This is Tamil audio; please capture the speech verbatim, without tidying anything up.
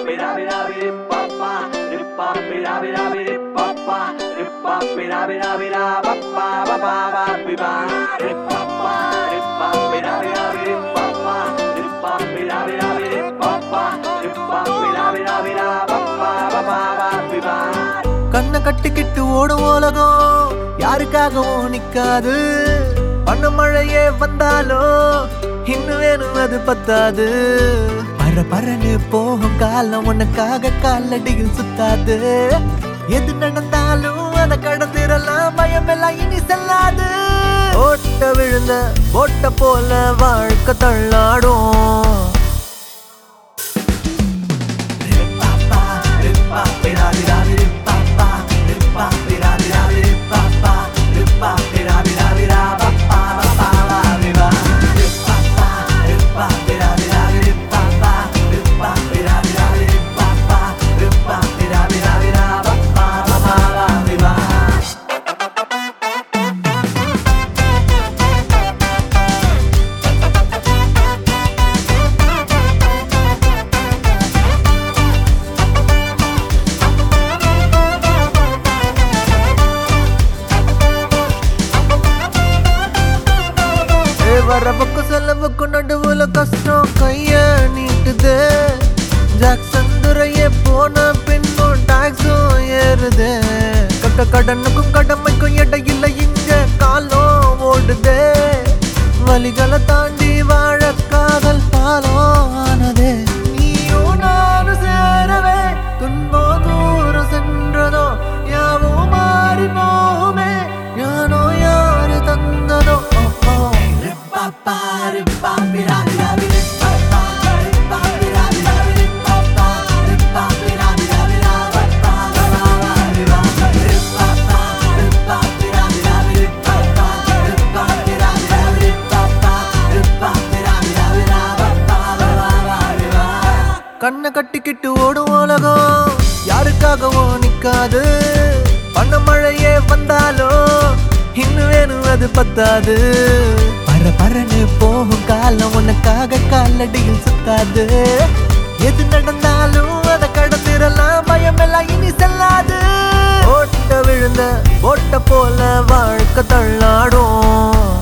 கண்ணை கட்டிக்கிட்டு ஓடும் உலகம் யாருக்காகவும் நிக்காது. பண்ண மழையே வந்தாலும் இன்னும் வேணும் அது பத்தாது. பர பரன்னு போகும் காலம் உனக்காக காலடியில் சுத்தாது. எது நடந்தாலும் அதை கடந்திரலாம், பயம் எல்லாம் இனி செல்லாது. ஓட்ட விழுந்த ஓட்ட போல வாழ்க்கை தள்ளாடும். வரவுக்கு செலவுக்கு நடுவுல கஷ்டம் கைய நீட்டுது. ஜாக்சன் துறையே போன பின்னும் டாக்ஸும் ஏறுது. கட்ட கடனுக்கும் கடமைக்கும் இடையில இங்க காலம் ஓடுது. வலிகளை தாண்டி வாழ காதல் பாலம் ஆனது. நீயும் நானும் சேரவே துன்பம் தூரம் சென்றதோ யாவும் மாறி போகுமே. யானோ யாரு தந்ததோ கண்ணை கட்டிக்கிட்டு ஓடும் உலகம் யாருக்காகவும் நிக்காது. பண்ண மழையே வந்தாலும் இன்னும் வேணும் அது பத்தாது. பர பரன்னு போகும் காலம் உனக்காக காலடியில் சுத்தாது. எது நடந்தாலும் அதை கடந்திரலாம், பயம் எல்லாம் இனி செல்லாது. ஓட்ட விழுந்த ஓட்ட போல வாழ்க்கை தள்ளாடும்.